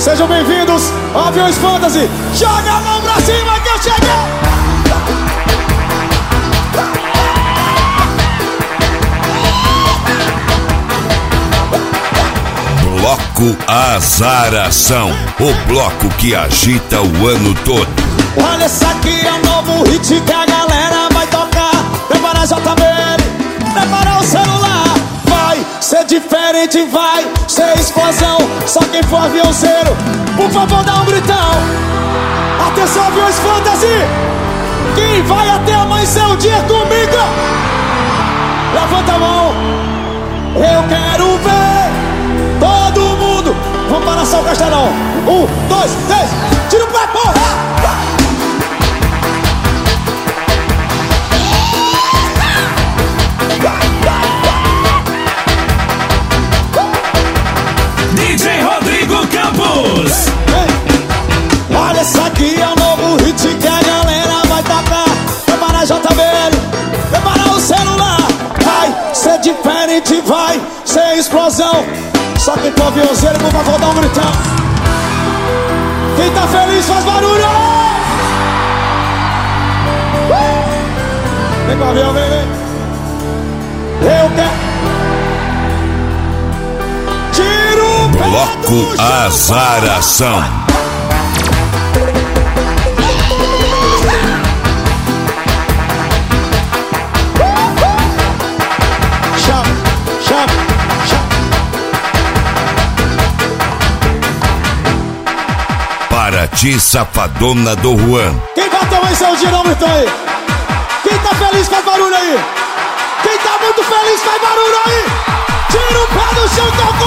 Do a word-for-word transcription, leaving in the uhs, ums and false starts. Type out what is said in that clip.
Sejam bem-vindos ao Aviões Fantasy. Joga a mão pra cima que eu cheguei. Bloco Azaração, o bloco que agita o ano todo. Olha, esse aqui é um novo hit que a galera vai tocar. Prepara a J B L, prepara o celular. Vai ser diferente, vai ser explosão. Só quem for aviãozeiro, por favor dá um gritão. Atenção, Aviões Fantasy. Quem vai até amanhecer o dia comigo? Levanta a mão. Eu quero ver todo mundo. Vamos para São Castelão. Um, dois, três. Tira o pé, porra. D J Rodrigo Campos. Olha, esse aqui é o novo hit que a galera vai tocar. Prepara a J B L, prepara o celular. Vai ser diferente, vai ser explosão. Só quem for aviãozeiro, por favor, dá um gritão. Quem tá feliz faz barulho. uh! Vem com o avião, vem, vem. Eu quero. Tira o pé Bloco do Azaração. Chama, chama, chama. Para ti, safadona do Juan. Quem vai até amanhecer o dia, não gritou aí. Quem tá feliz faz barulho aí. Quem tá muito feliz faz barulho aí. Tira o pé do chão que eu